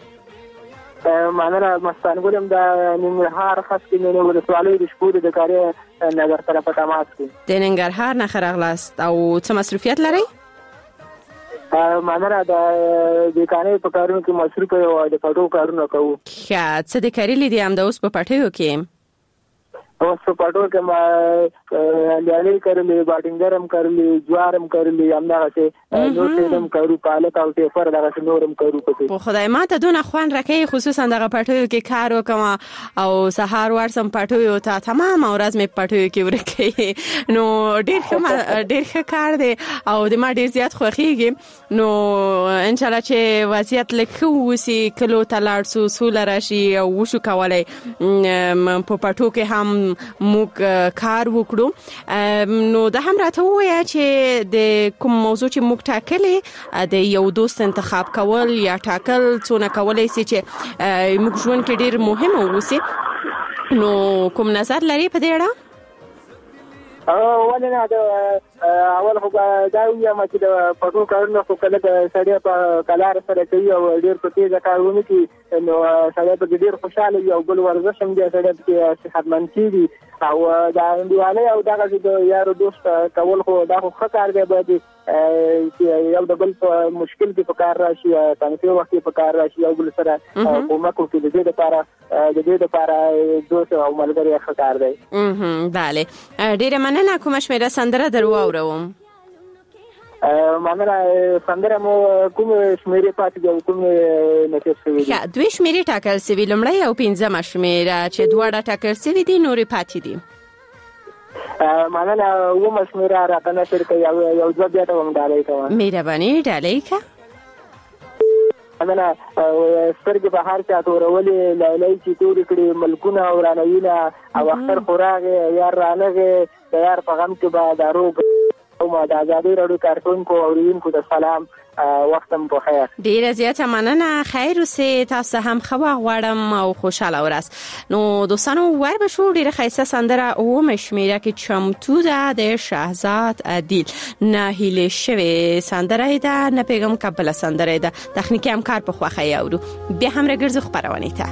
مننه مستانګولم د ننګرهار خاص کې نه ولسوالۍ د شپور د کاري نظر طرف تماس کې د ننګرهار نه خراغلاست او څه مصروفیت لري مننه د کاري په کارونو کې مصروف او د پټو کارونه کوو ښه څه د کاري لیدي هم د اوس په پټیو کې اوس په پټو کې ما لیالي کړلې باډینګرم کړلې جوارم کړلې همدغه څه نو تلم کړو پالک او ټیفر دغه نورم کړو پته خدای ما ته دونه خوان راکې خصوصا دغه پټو کې کار وکم او سهار ورسم پټو ته تمام ورځ مې پټو کې ورکې نو ډېر ښه کار دی او د ما ډېر زیات خوښیږي نو ان شاء الله چې وضعیت لکه وسی کلو تلاړ سول راشي او وشو کولای په پټو کې هم موږ کار وکړو. نو دا هم راته وایي چې د کوم موضوع چې موږ ټاکلې د یو دوست انتخاب کول یا ټاکل څونه کولای شي چې موږ ژوند کې ډېر مهم ووسی. نو کوم نظر لري په دې اړه؟ ولنه دا اول خو دا یو چې د پټو کارونه خو کله د سړی په کلار سره کوي او ډېر په تیزه کارونه کې نو سړی په ډیر خوشاله وي او بل ورزش هم دی سړی په صحتمند کیږي او دا انډیواله او دغه د یارو دوست کول خو دا خو ښه کار دی باید یو د بل په مشکل کې په کار راشي تنګي وخت په کار راشي او بل سره کومک وکړي د دې لپاره دوست او ملګری ښه کار دی. بله ډیره مننه. کومه شمیره سندره درو اورم؟ مننه. سندره مو کوم شمیرې پاتې دي او کوم نشي شوی دي؟ دوی شمیرې ټاکل شوی، لومړی او 15 شمیره چې دواړه ټاکل شوی دي، نورې پاتې دي. مننه. و مشمیره راکنه تر کې یو ځل بیا ته هم ډالۍ کوم. مهرباني ډالۍ کا. مننه. سترګې په هر چا تورولې لیلې چې تورې کړې ملکونه او رانوینه او اختر خوراغې یار رانغې د یار په غم کې به داروغ او ما د ازادي راډیو کارکونکو او اوریدونکو ته سلام، وختم په خیر. ډیره زیاته مننه. خیر اوسې. تاسو هم ښه غواړم او خوشاله ورځ. نو دوستانو ور به شو ډیره ښایسته سندره او مشمیره کې چمتو ده د شهزاد عادل نه هیله شوی سندره ده، نه پیغام قبل سندره ده، تخنیکی همکار په خوخه یاورو. بیا هم راګرځو خبرونه ته.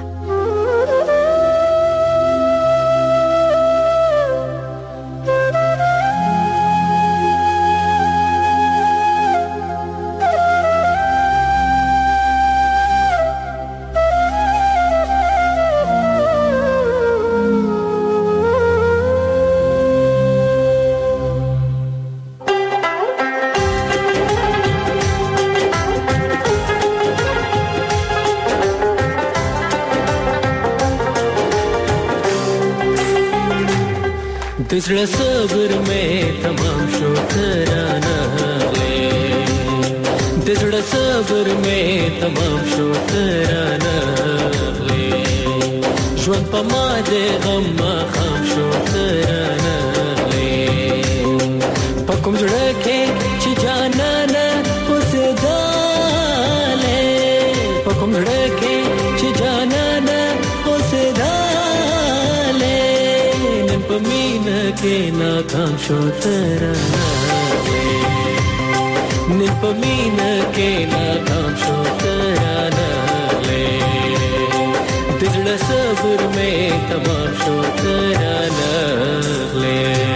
दसड़ा सब्र में तमाम शो तराना ले, दसड़ा सब्र में तमाम शो तराना ले, ज्वन पमा दे गम खाम शो तराना ले, पकुम जड़के ची जाना ना उसे दाले, पकुम जड़के ची जाना ना उसे दाले, नन पमीन के नाकाम शो तराना ले, नन पमीन के नाकाम शो तराना ले, दिजड़ा सब्र में तमाम शो तराना ले.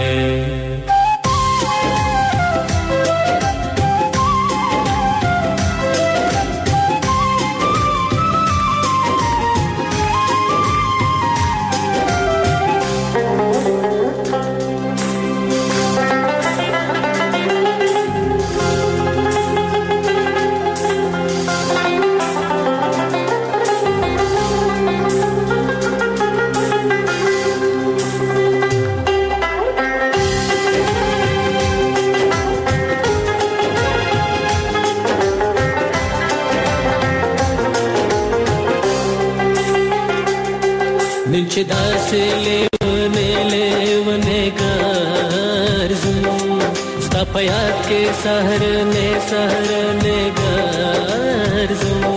निचे दास लेवने गारज़ूं स्तापयात के सहरने गारज़ूं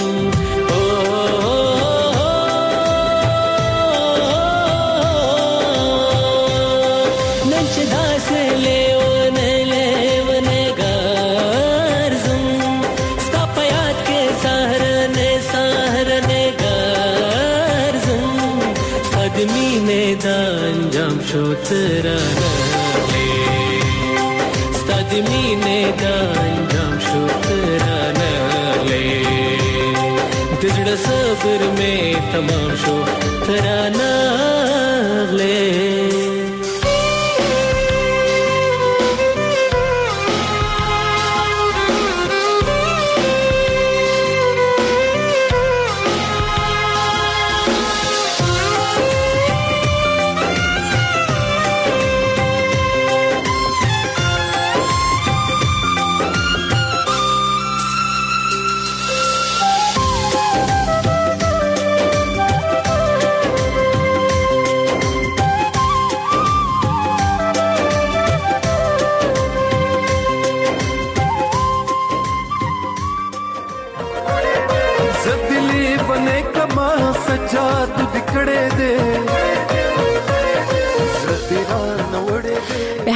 निचे दास लेवने गारज़ूं स्तापयात के सहरने मीने दान जाम शो तराना ले, स्ताद मीने दान जाम शो तराना ले, दिजड़ा सब्र में तमाम शो तराना ले.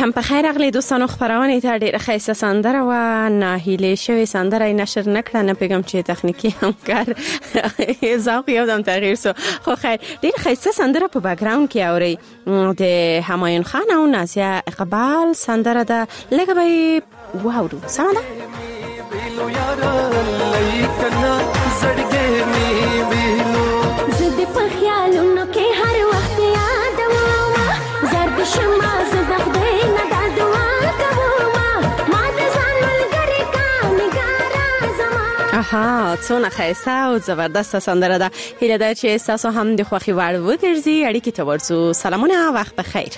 هم په خیر اغلی دوستانو خبرونه ته ډیره ښایسته سندره و ناهیله شوی سندره نشر نکړه نه پیغام چې تخنیکی همکار ذوق یادم تغییر سو خو خیر ډیره ښایسته سندره په بیکګراوند کې اوري د همایون خان او نازیه اقبال سندره ده لکه به واورو سمه ده بیلو یار لیکنا زړګې می بیلو زد په خیالونو کې هر وخت یاد وم زرد شمع زد خدای نه د دعا کوم ما د ځان ملګری کا نګارا زما اها څونه ښایسته او زبردست سندره ده هیله ده چې تاسو هم د خوښي وړ وګرځي اړیکې ته ورسو سلامونه وخت بخیر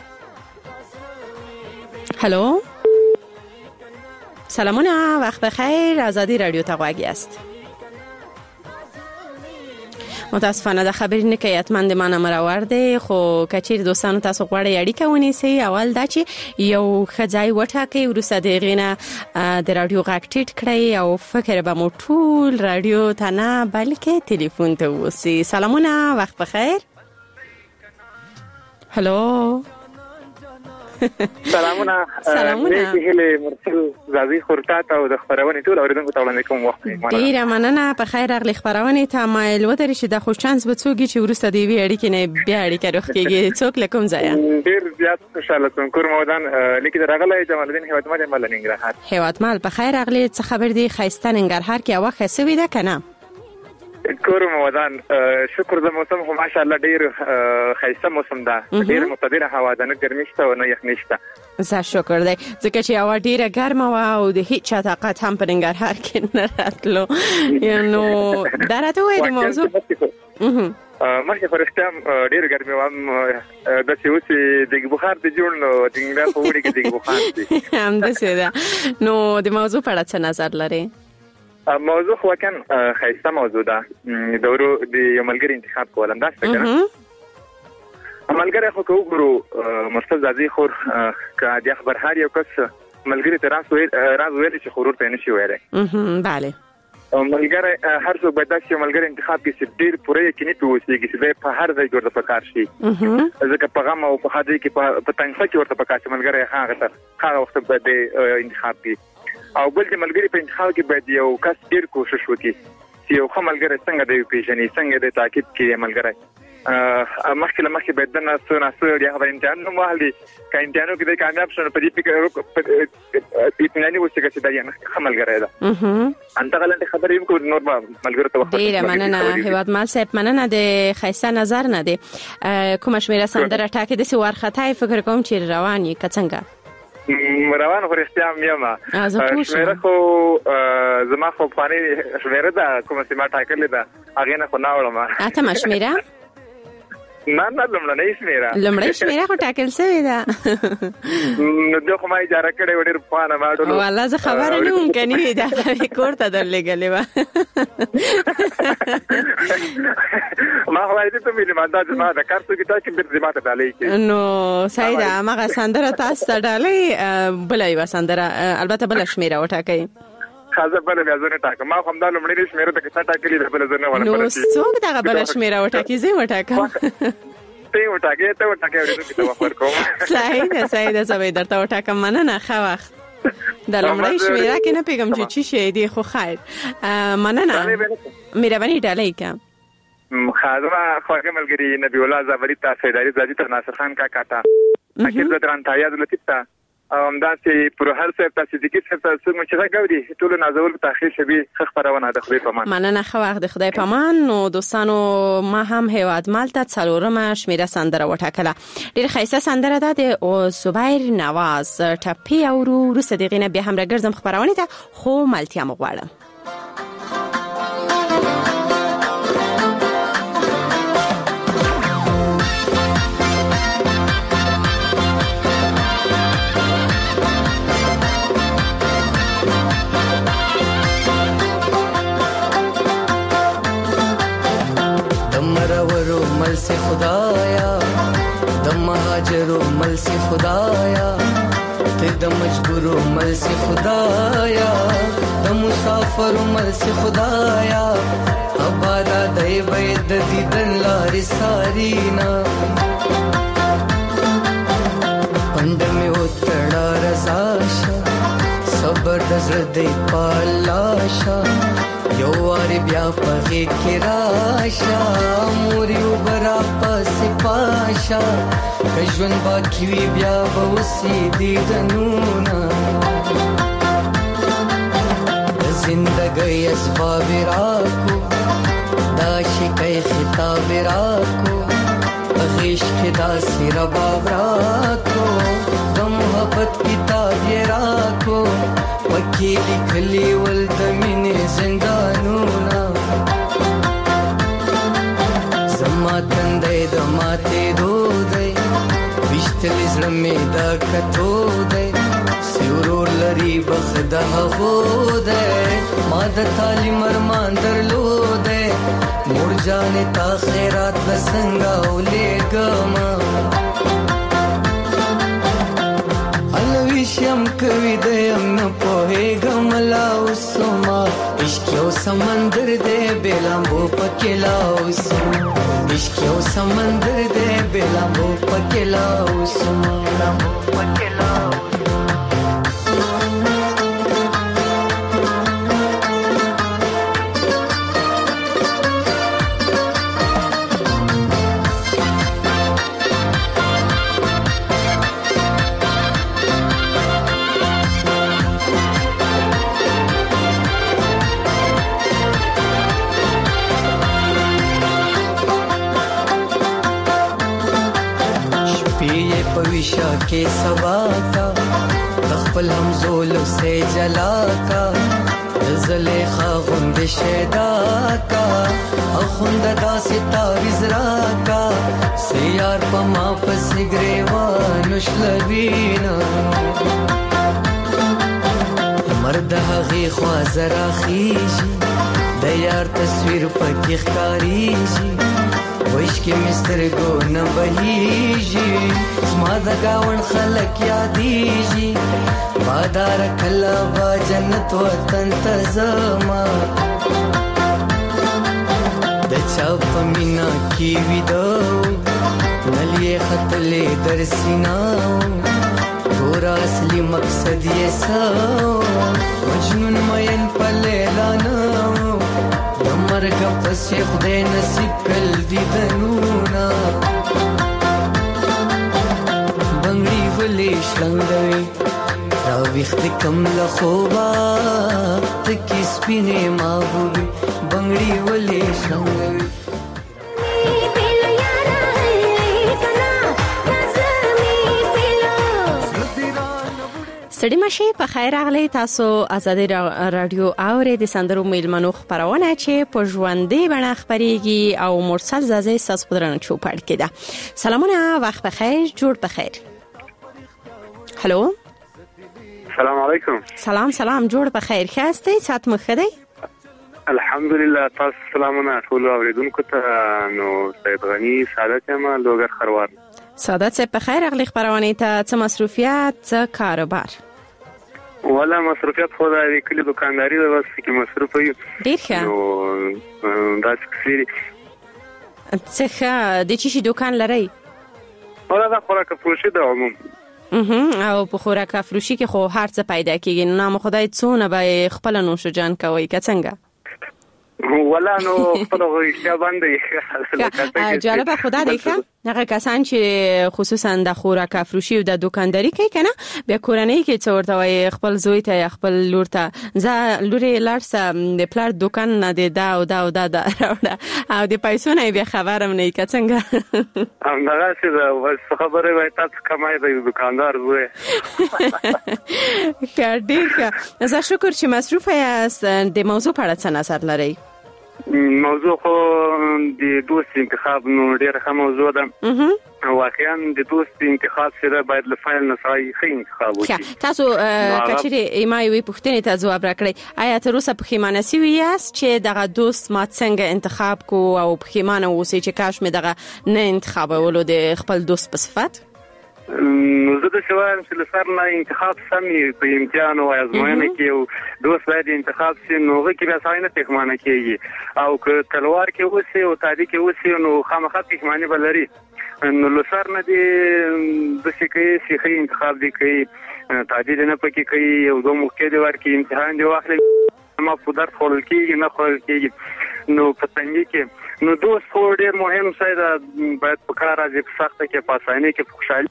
هالو سلامونه وقت بخیر آزادی رادیو تا غواگی است متاسفانه د خبرې نه کې اتمن د مانه مراورده خو کچیر دوستانو تاسو غواړئ اړیکه ونیسئ اول دا چې یو خځای وټاکئ وروسته د غینه د رادیو غږ ټیټ کړئ او فکر به مو ټول رادیو ته نه بلکې ټلیفون ته وسی سلامونه وقت بخیر هالو سلامونه زه هله مرسل زازي خورتات او د خبرونه ټول اوریدونکو ته وړاندې کوم وخت ډیره مننه په خیر اغلی خبرونه ته مایل ودرې چې د خوش چانس به څوګي چې ورسته دی وی اړیکې نه بیا اړیکه روخیږي څوک لکم ځای ډیر زیات خوشاله کوم کور مودان لیکي درغله جمال الدین هیوادمل مل ننګرهار هیوادمل په خیر اغلی څه خبر دی خیسته ننګرهار کې او خسوي ده کنه کور مودان شکر د موسم خو ماشاءالله ډیر خیسته موسم ده ډیر معتدله هوا ده نه ګرمي شته او نه یخني شته زه شکر دی ځکه چې هوا ډیره ګرمه و او د هیڅ چا طاقت هم په ننګرهار کې نه راتلو نو درته وایي د موضوع مخکې فرشتم ډیر ګرمي و د سیوسي د بخار د جوړ نو د انګلیسي په وړي کې د بخار دي هم د سیدا نو د موضوع په اړه څه نظر لري موضوع خو کن خیسته موضوع ده دورو د یو ملګری انتخاب کولم دا څه کنه ملګری خو وګورو مرسل زازي خور که د خبر هر یو کس ملګری ته راز ویل چې خورور ته نشي ویلای bale ملګری هر څو بد شي ملګری انتخاب کې ډیر پوره یقیني توسيږي چې په هر ځای ورته پکار شي ځکه په غم او په حاجی کې په تنګ کې ورته پکار شي ملګری هغه وخت به د انتخاب کې او بل د ملګری په انتخاب کې باید یو کس ډیر کوشش وکړي چې یو ملګری څنګه دی پیژني څنګه د تعقیب کې ملګری مخکې باید د ناسو یا خبر امتحان نو مالي که امتحانو کې د کامیاب شونه په دې فکر اطمیناني وسیګه چې دا یو ملګری ده انت غلط خبرې یو کو نور ملګری ته وخت ډیر مننه هیواد مال صاحب مننه د خیسته نظر نه دی کوم شمیره سندره ټاکې د سی ورخته فکر کوم چې رواني کڅنګه روان خو رښتیا مېما شمیره خو زما خو پانی شمیره ده کومه سیمه ټاکلې ده هغه نه خو ناوړم اته مشمیره نه لمړنۍ شمیره خو ټاکل شوی ده نو د خو ما اجازه کړې وړر پانه ماډو والله زه خبره نه وم کني دا کوړه درلګلې و ما هواي ته ملي ماده زما د کارتو کې تاسو د زماته ډالې کې نو سیدا ماغه سندره تاسو ته ډالې بلای و سندره البته بل شمیره وټاکې خاصه بل بیا زنه ټاکه ما هم دا لمړی شمیره ته کته ټاکلې ده بل زنه ولا نو څوک دا بل شمیره وټاکې زی وټاکه ته وټاکې ورته کې وخت کوم صحیح ده زوی درته وټاکه مننه خو وخت د لمړی شمیره کې نه پیغام چې شي دی خو خیر مننه مهرباني ډالۍ کا خاطر خواږه ملګری نبی الله زبری ته سیداری زادی ته ناصر خان کا کاټا اکیل دران تایاد لطیف تا دا چې پر هر څه تاسو د کیسه تاسو چې راغوري ټول نازول تاخیر شوی خبرونه د خدای پامان مننه خو وخت د خدای پامان نو دوستانو ما هم هیواد مالته څلورمه شمیره سندره وټاکله ډیر خیسه سندره ده د زبیر نواز ټپی او روسه دغینه به هم راګرځم خبرونه ته خو ملتیا مغواړم مل سے خدایا د مهاجرو مل سے خدایا ته د مجبورو مل سے خدایا د مسافرو مل سے خدایا ابادا دای بيد دیدن لاري سارینا پند می وتړا دی پالاشا یو وار بیا پغې کې راشا موري وبرا پس پاشا کژون باقی وی بیا وسی دیدنونا زندګۍ اسباب راکو دا شکای خطاب راکو غیش کې دا سیر باب راکو د محبت کتاب یې راکو پکې لیکلي ول د مینې زندانونه زما تندی د ماتې دودی ویشتل زړه مې د کتو دی سیورور لري بخ د هغو دی ما د تعلیم ارمان درلودی مور جانې تا خیرات بسنګا ولېږمه الویشم کوي د یم نه پوهېږم لا اوسما عشق یو سمندر دی بې لامبو پکې لا اوسما عشق یو سمندر دی بې لامبو پکې لا اوسما پکې لا पविशा के सवा का तखपल हम जोल से जला का ज़लेखा गुंद शेदा का अखुंद दासी ताविज़रा का सियार पमा पसिगरेवा नुशलबीना मर्द हगी ख्वाज़रा खीजी दयार तस्वीर पकी ख़ारीजी وش کې مسترګو نه بهيږي زما د گاون خلک یادېږي بادار کله با جنت وطن ته زما د چا په مینا کې ویدو نلې خطلې در سینا ګور اصلي مقصد یې سو مجنون مین په لیلا نو مرګ پسې خدای نصیب کړ دیدنونه بنګړي ولې شلنګوي را وخت کم له خوبا تکي سپینې ماهوي بنګړي ولې شلنګوي سړی مشه په خیر راغلی تاسو آزادي رادیو اورې د سندرو میلمنو خبرونه چې په ژوندۍ بڼه خبريږي او مرسل زازه ساس پدرن چوپړ کېده سلامونه وخت بخیر جوړ بخیر هالو سلام علیکم سلام جوړ بخیر خاسته سات مخدی الحمدلله تاسو سلامونه ټول اوریدونکو ته نو سید غنی سعادت یم لوګر خروار سعادت څه په خیر اغلی خبرونه ته څه مصروفیات څه کاروبار ولا مصروفیات خو د کلی دکانداري د واسه کې مصروف یو ډیر ښه نو دا څه د چی دکان لري ولا دا خوراک فروشي د عموم او په خوراک فروشي کې خو هر څه پیدا کیږي نو خدای څونه به خپل نوش جان کوي که څنګه ولا نو خپل غوښتیا باندې جالب خدا دیکھا هغه کسان چې خصوصا د خوراک فروشي او د دکانداري کوي کنه بیا کورنۍ کې څو ورته وي خپل زوی ته خپل لور ته ز لوري لارسه د پلار دکان نه دی دا او د پیسو نه بیا خبرم نه کی څنګه همدغه څه خبره وای تاسو کمای د دکاندار وای ډیر ښه زه شکر چې مصروف یاست د موضوع په اړه څه نظر لرئ موضوع خو د دوست انتخاب نو ډیره ښه موضوع ده واقعا د دوست انتخاب سره باید له فایل نه صحیح انتخاب وشي تاسو کچېره ایمای وی پوښتنې ته ځواب راکړئ آیا تر اوسه پښیمانه سوي یاست چې دغه دوست ما څنګه انتخاب کو او پښیمانه اوسئ چې کاش مې دغه نه انتخابولو د خپل دوست په صفت نو زه د شوایم چې لسر نه انتخاب سمي په امتحان او ازموینه کې او دوست باید انتخاب شي نو هغه کې بیا ځای نه پښیمانه کیږي او که تلوار کې اوسي او تاریخ کې اوسي نو خامخا پښیمانه بلري نو لسر نه دي د شي انتخاب دي کوي تعدیل نه پکې کوي یو دوه موقع دی ورکې امتحان دی واخلي ما په درس خورل کېږي نه خورل کېږي نو په څنګه کې نو دوست خو ډېر مهم څه ده باید په کار راځي په سخته کې په اسانۍ کې په خوشحالي.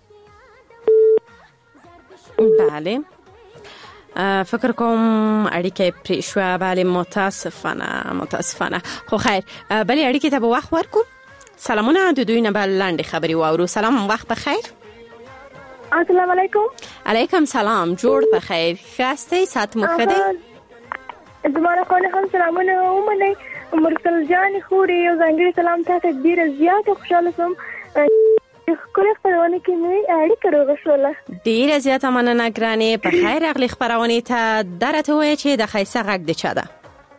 بله فکر کوم اړیکه پرې شوه. بله متاسفانه خو خیر بلې اړیکې ته به وخت ورکو. سلامونه د دوی نه به لنډې خبرې واورو. سلام وخت بخیر. السلام علیکم. علیکم سلام جوړ بخیر. ښه سات مو ښه دی. زما خو هم سلامونه ومنئ. مرسل جان خوري یو ځانګړی سلام تاسو ډیر زیات خوشاله سم خپل خبرونه کې مې اړیکه راغښوله. ډیر زیات مننه ګرانې. په خیر راغلی خبرونه ته درته وایي چې د خیسه غږ د چا ده؟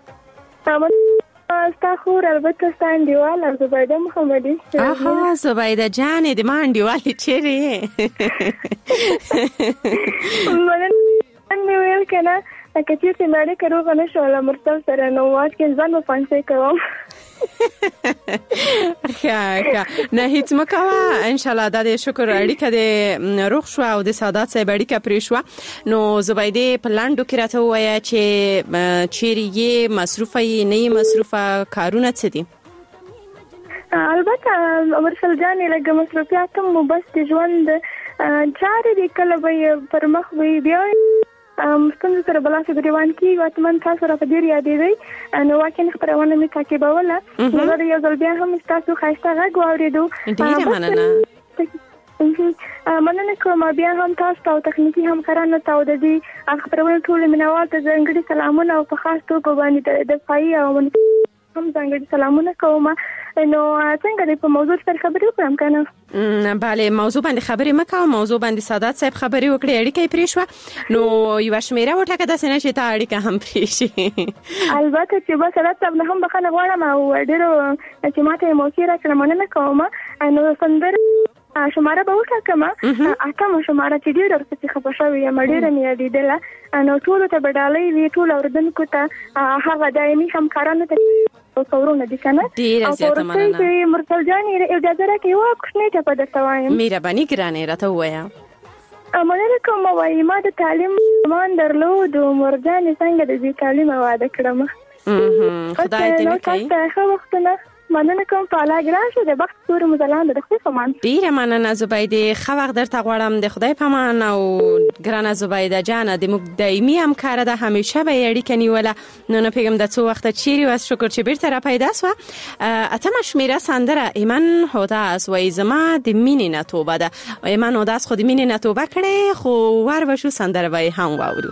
ستا خور البته ستا انډیواله زبیده محمدي. آها زبیده جانې د ما انډیوالې چیرې یې؟ مې ویل که نه لکه چېرته مې اړیکه روغه نه شوله مرسل سره نو واټ کې ځان به فانسۍ کوم. ښه نه هیڅ مه کوه انشاءالله دا د شکر اړیکه د روغ شوه او د سعادت صاحب اړیکه پرې شوه. نو زبیدې په لنډو کې راته ووایه چې چیرې یې مصروفه یې نه یې مصروفه کارونه څه دي؟ البته مرسل جانې لږه مصروفیات هم بس د ژوند چارې دي کله به یې پر مخ به بیا ستونزو سره بلاسه ګریوان کېږي. واتمن تاسو را په ډېر یادېدئ نو واقعا خپرونه مې تعقیبوله. زه د یو ځل بیا هم ستاسو ښایسته غږ واورېدو. ډېره مننه کوم. بیا هم تاسو ته او تخنیکي همکارانو ته او د دې خپرونې ټولو مینوال ته ځانګړي سلامونه او په خاص توګه باندې د دفاعي او هم ځانګړي سلامونه کوم. نو څنګه د په موضوع سره خبرې وکړم که نه؟ بله موضوع باندې خبرې مه کوه. موضوع باندې سعادت صاحب خبرې وکړې اړیکه یې پرې شوه نو یوه شمېره وټاکه داسې نه چې تا اړیکه هم پرې شي. البته چې بس سعادت صاحب نه هم بخښنه غواړم او ډېرو چې ما ته یې موقع راکړه مننه کوم. نو سندره شماره به وټاکم 8مه شماره چې ډېر ورپسې خفه شوې یم ډېره مې یادېدله. نو ټولو ته به ډالۍ وي ټولو اورېدونکو ته هغه دایمي همکارانو ته خبرونه دي کنه. ډیره زیاته مننه. مرسل جانې اجازه راکړئ یوه کوچنۍ ټپه درته وایم. مهرباني ګرانې راته ووایه. مننه کوم. وایي ما د تعلیم ارمان درلود مرجانې څنګه د دې تعلیم واده کړم. خدای دې وکړي. ښه وختونه. مننه کوم. په الله ګران شه. د بخت ستوري مو ځلانده د خدای په امان. ډیره مننه زبیدې. ښه وخت درته غواړم د خدای په امان. او ګرانه زبیده جانه د موږ دایمي همکاره ده همیشه به یې اړیکه نیوله. نو نه پوهېږم د څو وخته چیرې وه. شکر چې بیرته را پیدا سوه. 8مه شمېره سندره ایمن هوداس وایي زما د مینې نه توبه ده. ایمن هوداس خو د مینې نه توبه کړې خو ور به شو سندره به یې هم واورو.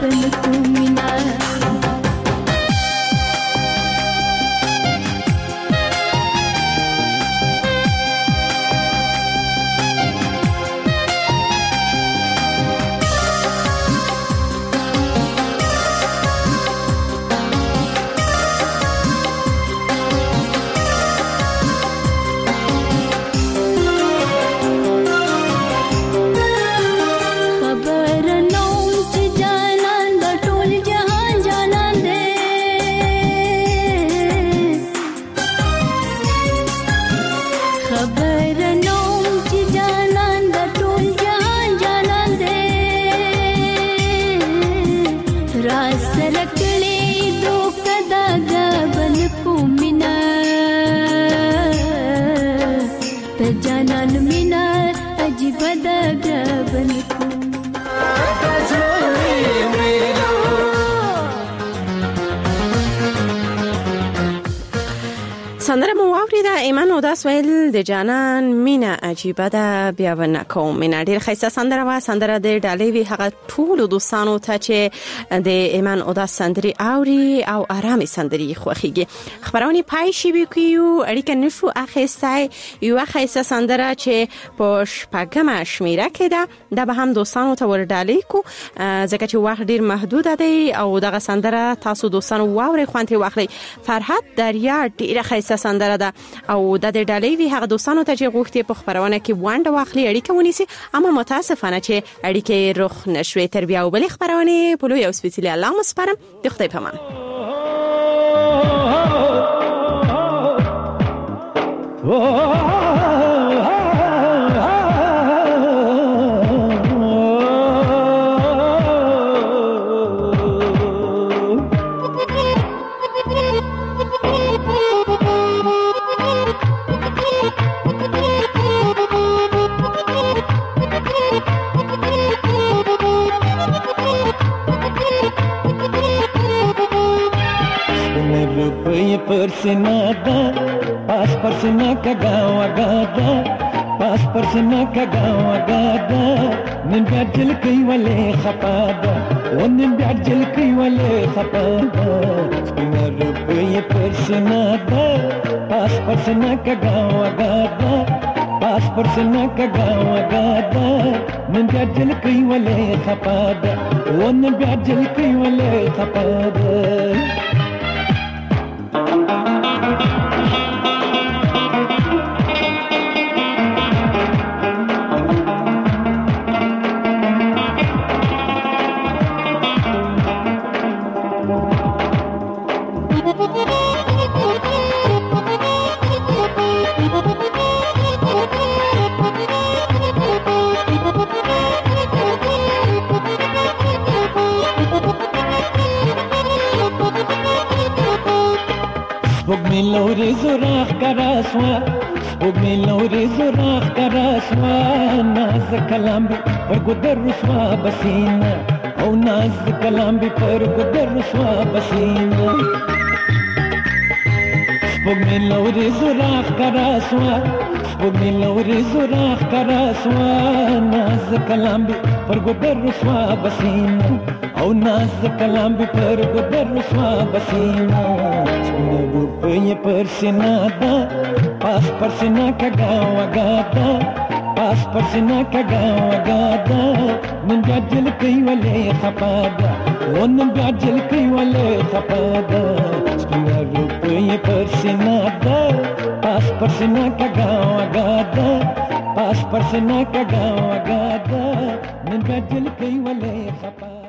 بنکو مینا سندره مو واوریده ایمان اوداس ویل د جانان مینا عجیبه ده بیا ونکوم مینا ډیر خیسته سندره و سندره د ډالۍ وی هغه ټول دوستانو ته چې د ایمان اوداس سندري اوري او آرامي سندري خوخيږي خبرونه پای شي وکيو اړیکه نشو اخیستای یو خیسته سندره چې په شپږمه شمیره کې ده به هم دوستانو ته ور ډالۍ کو ځکه چې وخت ډیر محدود دی او دغه سندره تاسو دوستانو واوري خوانتي واخلي فرحت دریا ډیر خیسته سندره ده او د ډالۍ وی هغه دوستانو ته چې غوښتي په خبرونه کې وانډه واخلي اړیکه ونیسي اما متاسفانه چې اړیکه رخ نشوي تر بیا وبلې خبرونه په لوی او سپیڅلي الله مسپارم د خدای په امان परसिना दा पास परसिना का गाँव गादा पास परसिना का गाँव गादा निन ब्याजल कई वाले खपादा वो निन ब्याजल कई वाले खपादा बिना रुपये परसिना दा पास परसिना का गाँव गादा पास परसिना का गाँव गादा निन ब्याजल कई वाले खपादा वो निन ब्याजल कई वाले खपादा Lori zurah karaswa Spugmi lori zurah karaswa Naz kalambi par gudar ruswa basina Oh naz kalambi par gudar ruswa basina Spugmi lori zurah karaswa Spugmi lori zurah karaswa Naz kalambi par gudar ruswa basina Oh naz kalambi par gudar ruswa basina ये परसिना दा पास परसिना का गाँव गादा पास परसिना का गाँव गादा निन ब्याजल कई वाले खपादा वो निन ब्याजल कई वाले खपादा ये परसिना दा पास परसिना का गाँव गादा पास परसिना का गाँव गादा निन ब्याजल कई वाले खपादा